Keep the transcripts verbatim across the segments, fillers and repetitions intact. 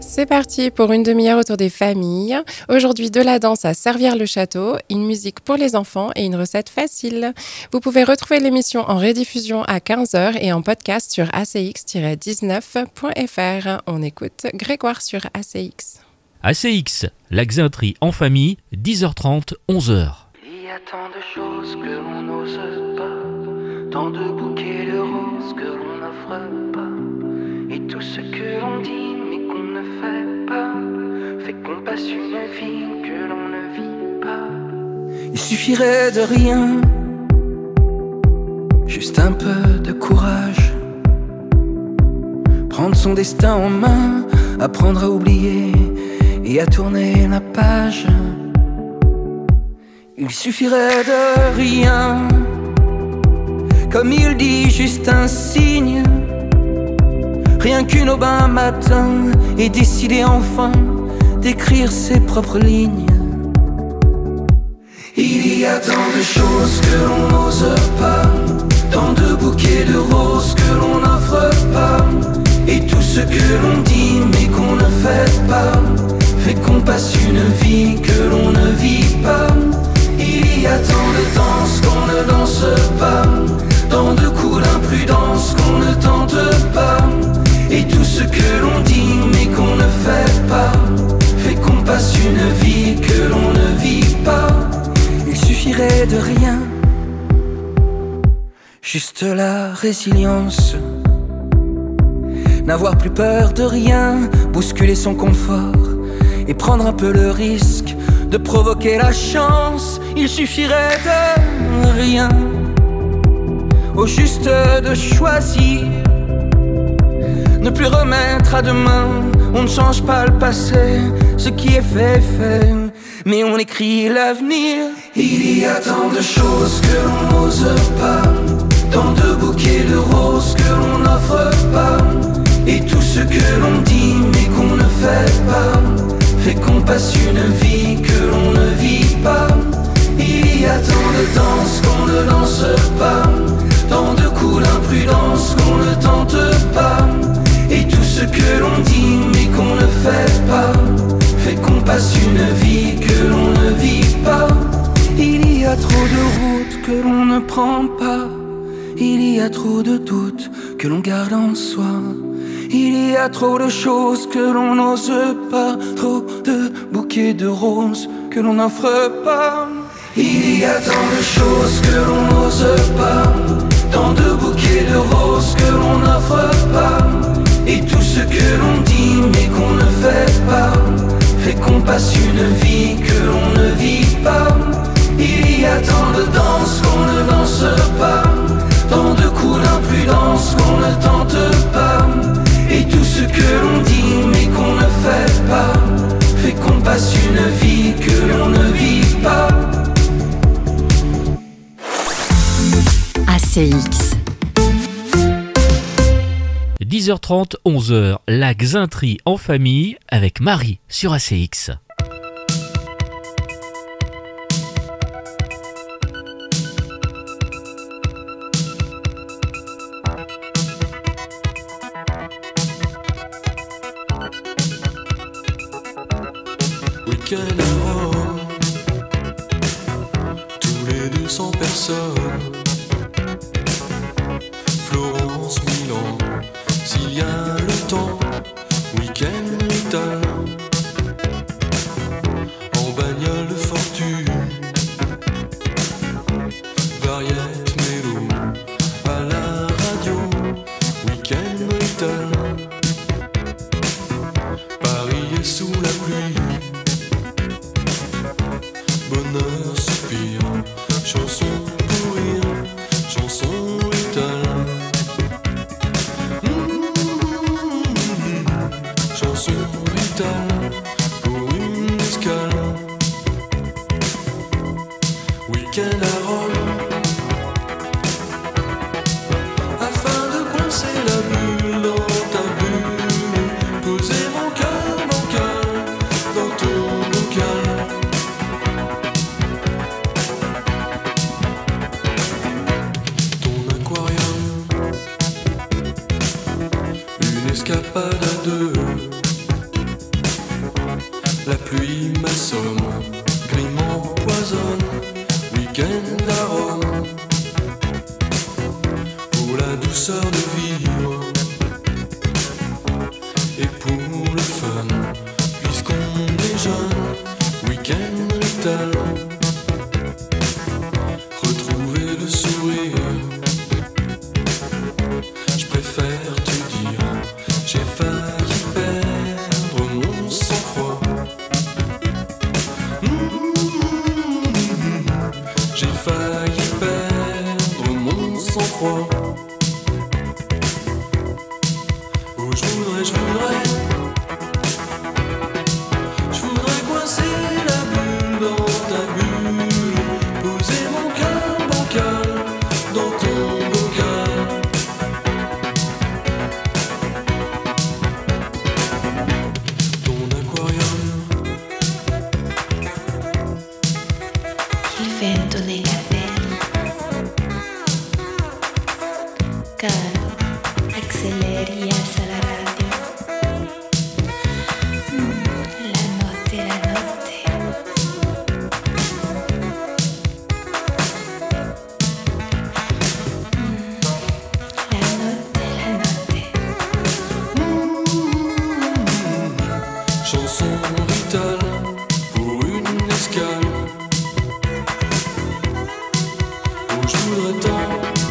C'est parti pour une demi-heure autour des familles. Aujourd'hui, de la danse à Servières-le-Château, une musique pour les enfants et une recette facile. Vous pouvez retrouver l'émission en rediffusion à quinze heures et en podcast sur a c x tiret dix-neuf point f r. On écoute Grégoire sur A C X. A C X, la Xainterie en famille, dix heures trente, onze heures. Il y a tant de choses que l'on n'ose pas, tant de bouquets de roses que l'on n'offre pas, et tout ce que l'on dit mais qu'on ne fait pas, fait qu'on passe une vie que l'on ne vit pas. Il suffirait de rien, juste un peu de courage, prendre son destin en main, apprendre à oublier et à tourner la page. Il suffirait de rien, comme il dit, juste un signe, rien qu'une aube un matin, et décider enfin d'écrire ses propres lignes. Il y a tant de choses que l'on n'ose pas, tant de bouquets de roses que l'on n'offre pas, et tout ce que l'on dit mais qu'on ne fait pas, fait qu'on passe une vie que l'on ne vit pas. Il y a tant de danses qu'on ne danse pas, tant de coups d'imprudence qu'on ne tente pas, et tout ce que l'on dit mais qu'on ne fait pas, fait qu'on passe une vie que l'on ne vit pas. Il suffirait de rien, juste la résilience, n'avoir plus peur de rien, bousculer son confort et prendre un peu le risque de provoquer la chance. Il suffirait de rien, au juste de choisir, ne plus remettre à demain. On ne change pas le passé, ce qui est fait est fait, mais on écrit l'avenir. Il y a tant de choses que l'on n'ose pas, tant de bouquets de roses que l'on n'offre pas, et tout ce que l'on dit mais qu'on ne fait pas, fait qu'on passe une vie que l'on ne vit pas. Il y a tant de danses qu'on ne danse pas, tant de coups d'imprudence qu'on ne tente pas, et tout ce que l'on dit mais qu'on ne fait pas, fait qu'on passe une vie que l'on ne vit pas. Il y a trop de routes que l'on ne prend pas, il y a trop de doutes que l'on garde en soi, il y a trop de choses que l'on n'ose pas, trop de bouquets de roses que l'on n'offre pas. Il y a tant de choses que l'on n'ose pas, tant de bouquets de roses que l'on n'offre pas, et tout ce que l'on dit mais qu'on ne fait pas, fait qu'on passe une vie que l'on ne vit pas. Il y a tant de danses qu'on ne danse pas, tant de coups d'imprudence qu'on ne tente pas, et tout ce que l'on dit mais qu'on ne fait pas, fait qu'on passe une vie que l'on ne vit pas. A C X. dix heures trente, onze heures, la Xainterie en famille avec Marie sur A C X. Week-end à Rome, tous les deux cents personnes. Florence, Milan, s'il y a le temps. Week-end italien, en bagnole fortune. Variette, mélo, à la radio. Week-end italien, Paris est sous la pluie. Bonheur, soupir, chanson pour rire, chanson italien. Mmh, chanson italien pour une escale. Week-end à Rome, afin de coincer la bulle dans ta bulle, poser mon cœur bancal dans ton bocal. Escapade à deux, pays m'assomme, crime empoisonne, week-end à Rome. Pour la douceur de vivre et pour le fun, puisqu'on est jeune, week-end vital. Retrouver le sourire, je préfère te dire, j'ai failli perdre mon sang-froid. Mmh, j'ai failli perdre mon sang-froid. Oh, je voudrais, je voudrais, je voudrais coincer la bulle dans ta bulle, poser mon cœur bancal dans ton bocal. Ton aquarium, Il vento nella pelle, caro, acceleri, alza la radio. Mm, la notte, la notte. Mm, la notte, la notte. chanson vitale pour une escale. Oh, je voudrais tant,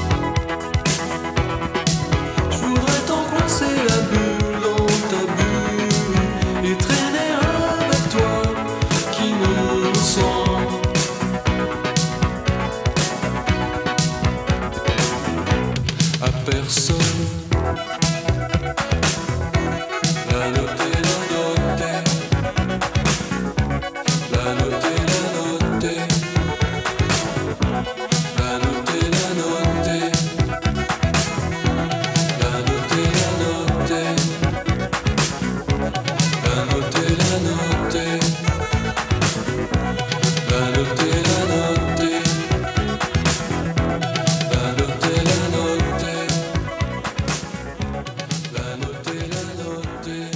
je voudrais tant coincer la bulle dans ta bulle et traîner avec toi qui ne sent à personne. La notte est la notte, la notte est la notte, la notte est la notte, la notte est la notte, la notte est la notte, la notte est la notte, la notte est la notte, la notte est la notte.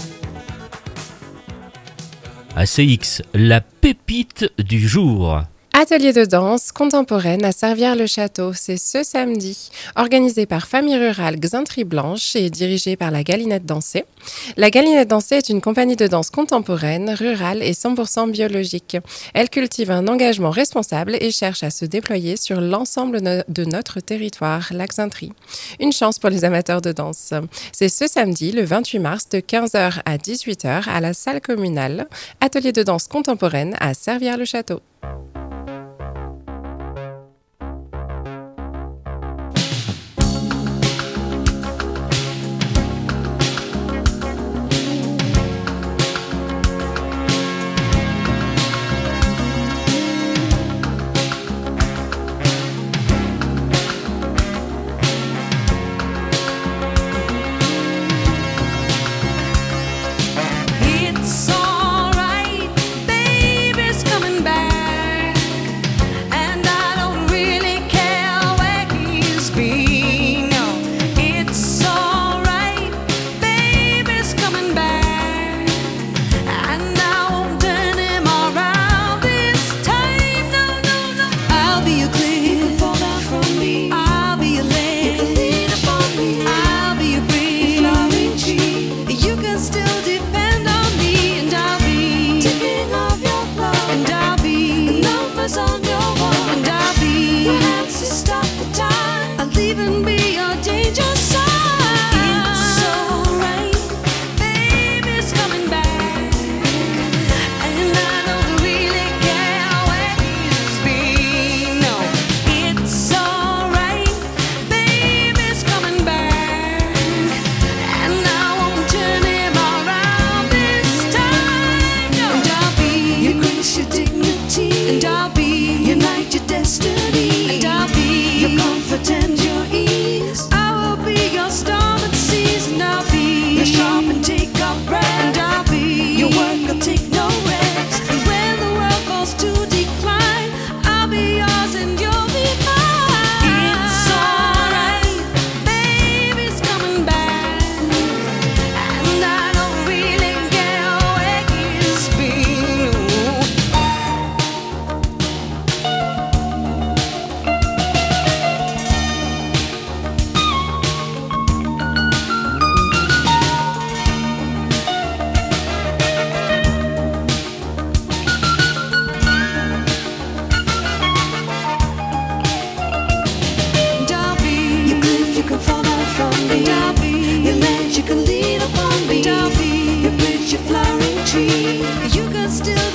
A C X, la pépite du jour. Atelier de danse contemporaine à Servières-le-Château, c'est ce samedi, organisé par Famille Rurale Xintry Blanche et dirigé par la Galinette Dansée. La Galinette Dansée est une compagnie de danse contemporaine, rurale et cent pour cent biologique. Elle cultive un engagement responsable et cherche à se déployer sur l'ensemble no- de notre territoire, la Xintry. Une chance pour les amateurs de danse. C'est ce samedi, le vingt-huit mars, de quinze heures à dix-huit heures à la salle communale. Atelier de danse contemporaine à Servières-le-Château. It's alright, baby's coming back.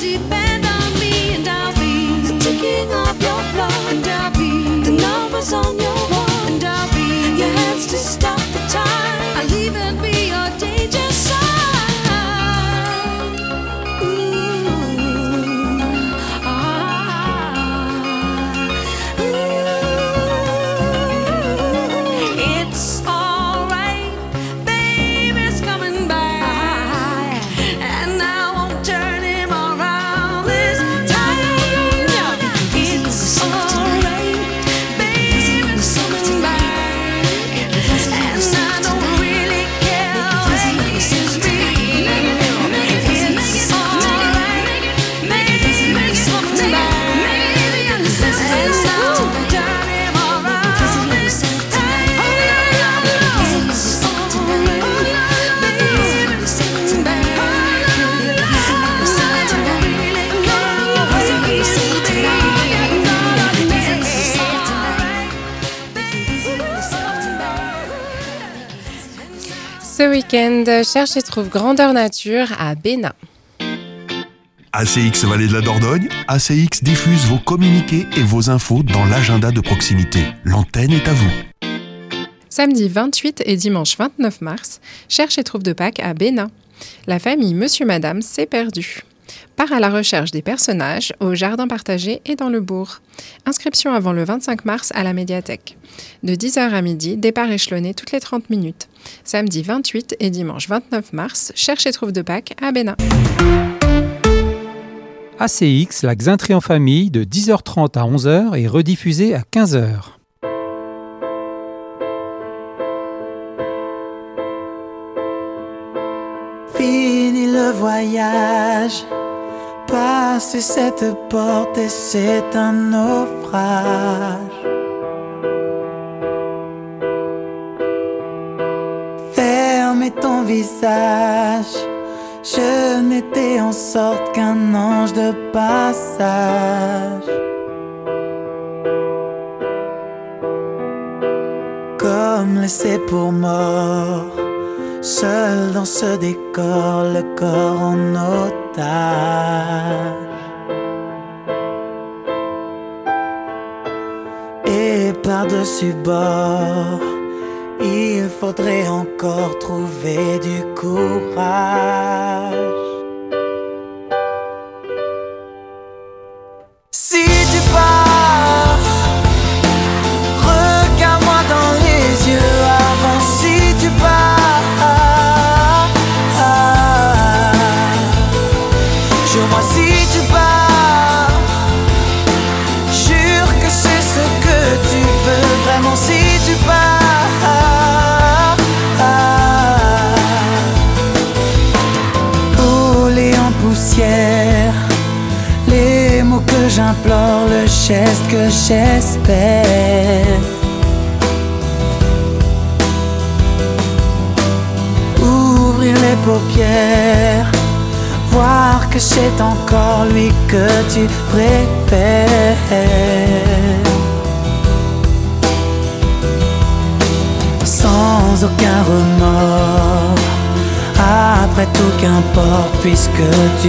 depend on me, and I'll be the ticking of your clock, and I'll be the numbers on your wall, and I'll be your hands to stop the time. I'll even be your danger sign. Ooh, ah, ooh. It's alright, baby's coming back, and I won't turn him around this time. It's alright, baby's coming back, and I don't really care what he's me. It's alright, baby's coming back, and I won't turn him around this time. It's alright, baby's coming back, and I don't really care what he's me. It's alright, baby's coming back. Ce week-end, cherche et trouve grandeur nature à Bénin. A C X Vallée de la Dordogne, A C X diffuse vos communiqués et vos infos dans l'agenda de proximité. L'antenne est à vous. Samedi vingt-huit et dimanche vingt-neuf mars, cherche et trouve de Pâques à Bénin. La famille Monsieur Madame s'est perdue. Part à la recherche des personnages au jardin partagé et dans le bourg. Inscription avant le vingt-cinq mars à la médiathèque. De dix heures à midi, départ échelonné toutes les trente minutes. Samedi vingt-huit et dimanche vingt-neuf mars, cherche et trouve de Pâques à Bénin. A C X, la Xintrie en famille, de dix heures trente à onze heures et rediffusée à quinze heures. Fini le voyage, passer cette porte et c'est un naufrage. Fermez ton visage, je n'étais en sorte qu'un ange de passage. Comme laissé pour mort, seul dans ce décor, le corps en otage. Et par-dessus bord, il faudrait encore trouver du courage. Si tu pars, regarde-moi dans les yeux avant. Si tu pars, jure-moi si tu pars, jure que c'est ce que tu veux vraiment. Si tu pars, voler en poussière, les mots que j'implore, le geste que j'espère. Ouvrir les paupières, voir que c'est encore lui que tu préfères. Sans aucun remords, après tout qu'importe puisque tu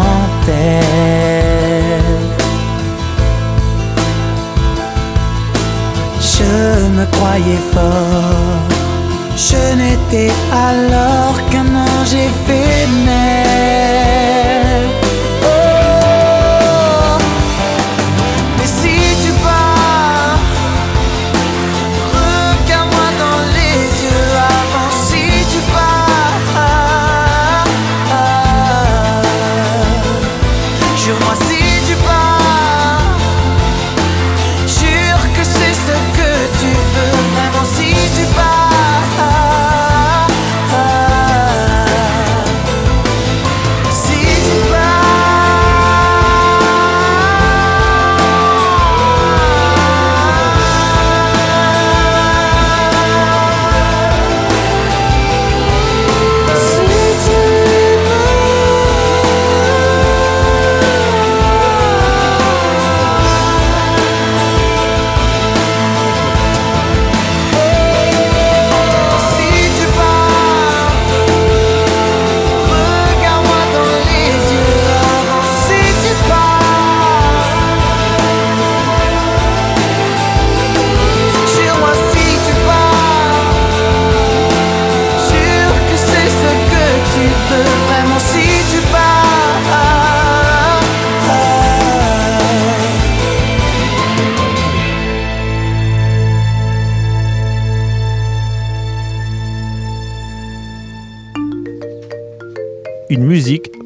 m'enterres. Je me croyais fort, je n'étais alors qu'un ange éphémère. Oh, mais si tu pars, regarde-moi dans les yeux avant. Si tu pars, jure-moi si tu pars, jure que c'est ce que tu veux vraiment. Si tu pars,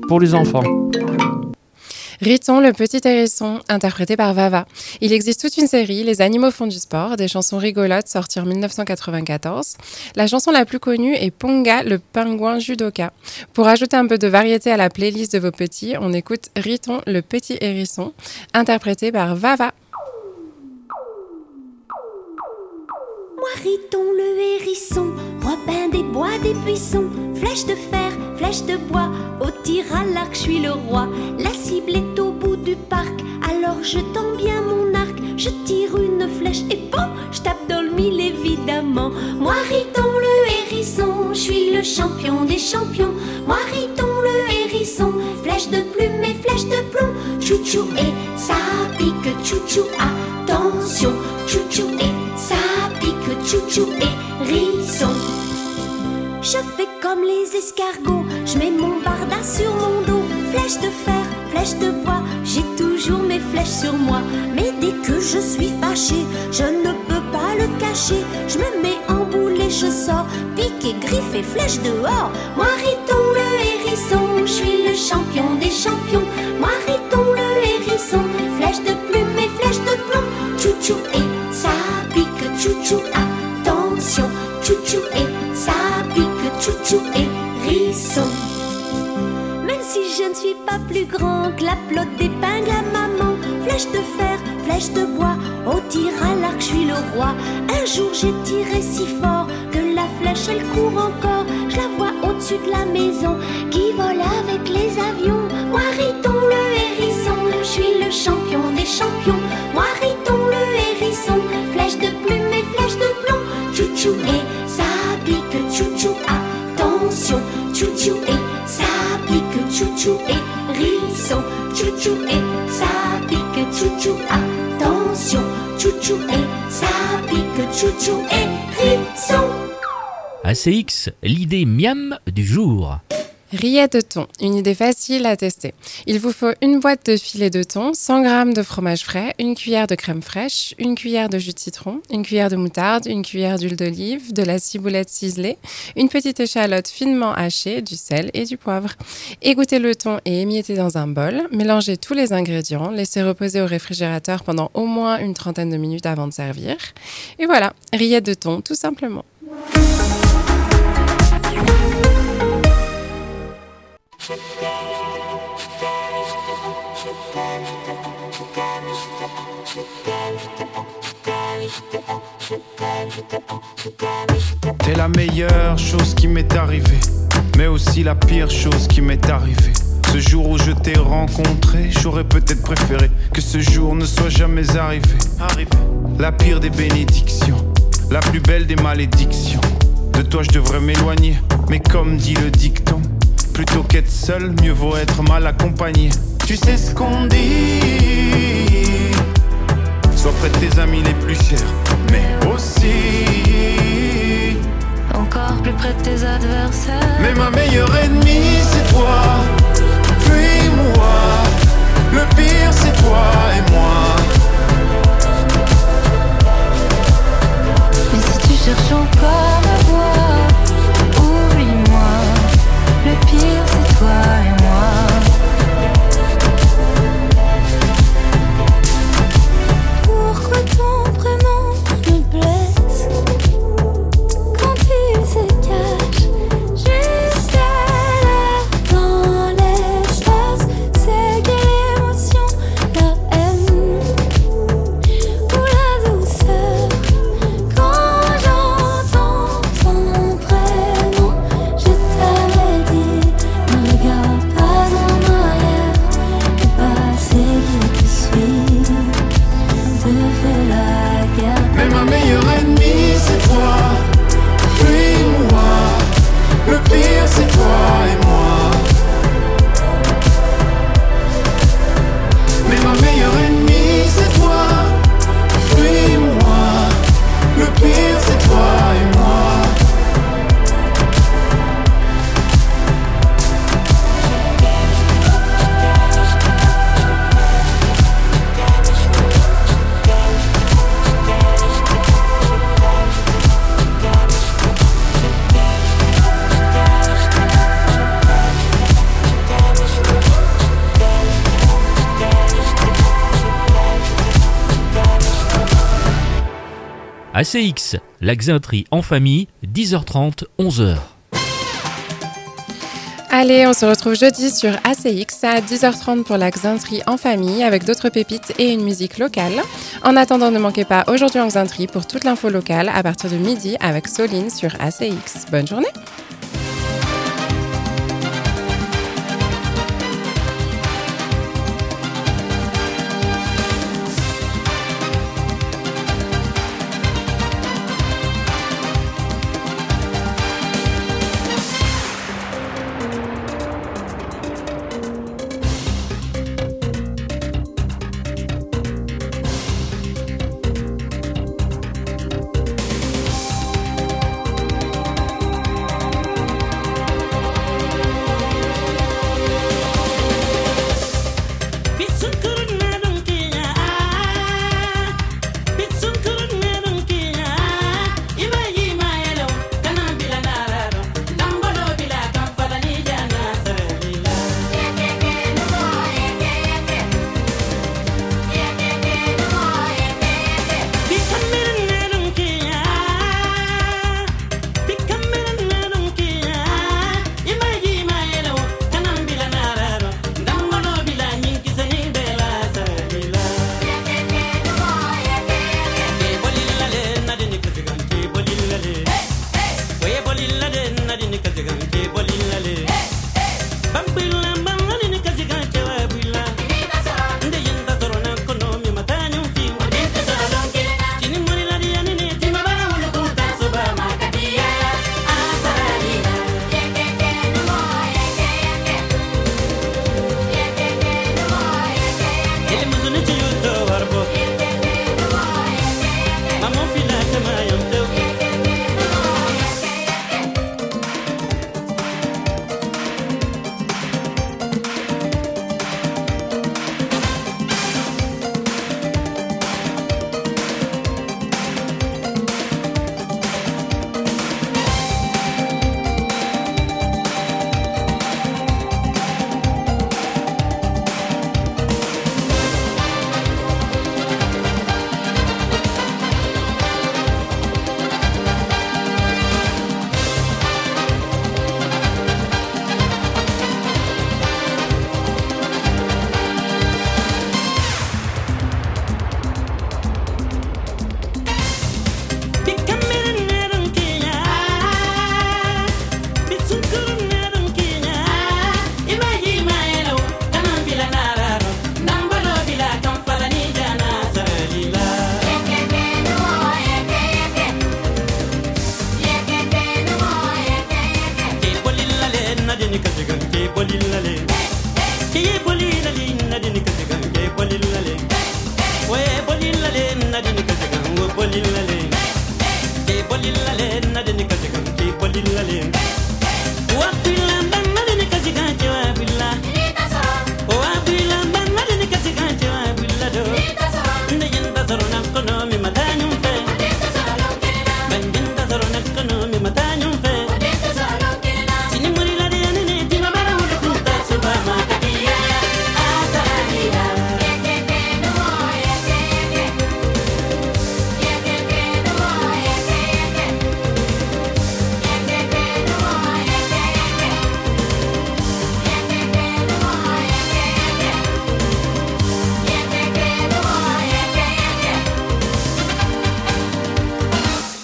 pour les enfants. Riton, le petit hérisson, interprété par Vava. Il existe toute une série, Les animaux font du sport, des chansons rigolotes sorties en dix-neuf cent quatre-vingt-quatorze. La chanson la plus connue est Ponga, le pingouin judoka. Pour ajouter un peu de variété à la playlist de vos petits, on écoute Riton, le petit hérisson, interprété par Vava. Moi Riton le hérisson, Robin des bois, des buissons, flèche de fer, flèche de bois, au tir à l'arc, je suis le roi. La cible est au bout du parc, alors je tends bien mon arc, je tire une flèche et bon, je tape dans le mille évidemment. Moi Riton le hérisson, je suis le champion des champions. Moi Riton le hérisson, flèche de plume et flèche de plomb. Chouchou et ça pique, chouchou, attention, chouchou et ça pique, chouchou et hérisson. Je fais comme les escargots, je mets mon barda sur mon dos. Flèche de fer, flèche de bois, j'ai toujours mes flèches sur moi. Mais dès que je suis fâchée, je ne peux pas le cacher. Je me mets en boule et je sors, pique et griffe et flèche dehors. Moi Riton le hérisson, je suis le champion des champions. Moi Riton le hérisson, flèche de plume et flèche de plomb. Chouchou et ça pique, chouchou, attention, chouchou et ça pique, chouchou et hérisson. Même si je ne suis pas plus grand que la pelote d'épingle à maman, flèche de fer, flèche de bois, au tir à l'arc, je suis le roi. Un jour j'ai tiré si fort que la flèche elle court encore. Je la vois au-dessus de la maison qui vole avec les avions. Moi Riton le hérisson, je suis le champion des champions. Moi Riton le hérisson, flèche de plume et flèche de plomb. Chouchou et ça pique, chouchou, attention, chouchou et ça pique, chouchou et hérisson. Chouchou et ça pique, chouchou, attention, chouchou et ça pique, chouchou et hérisson. A C X, l'idée miam du jour. Rillettes de thon, une idée facile à tester. Il vous faut une boîte de filets de thon, cent grammes de fromage frais, une cuillère de crème fraîche, une cuillère de jus de citron, une cuillère de moutarde, une cuillère d'huile d'olive, de la ciboulette ciselée, une petite échalote finement hachée, du sel et du poivre. Égouttez le thon et émiettez dans un bol. Mélangez tous les ingrédients, laissez reposer au réfrigérateur pendant au moins une trentaine de minutes avant de servir. Et voilà, rillettes de thon, tout simplement. T'es la meilleure chose qui m'est arrivée, mais aussi la pire chose qui m'est arrivée. Ce jour où je t'ai rencontré, j'aurais peut-être préféré que ce jour ne soit jamais arrivé. La pire des bénédictions, la plus belle des malédictions. De toi je devrais m'éloigner, mais comme dit le dicton, plutôt qu'être seul, mieux vaut être mal accompagné. Tu sais ce qu'on dit, sois près de tes amis les plus chers, mais aussi encore plus près de tes adversaires. Mais ma meilleure ennemie c'est toi, fuis-moi. Le pire c'est toi et moi. Mais si tu cherches encore à voir, oublie-moi. Le pire c'est toi et moi. Pourquoi ton prénom me blesse quand il se cache juste à l'air dans A C X, la Xintrie en famille, dix heures trente, onze heures. Allez, on se retrouve jeudi sur A C X à dix heures trente pour la Xintrie en famille avec d'autres pépites et une musique locale. En attendant, ne manquez pas Aujourd'hui en Xintrie pour toute l'info locale à partir de midi avec Soline sur A C X. Bonne journée!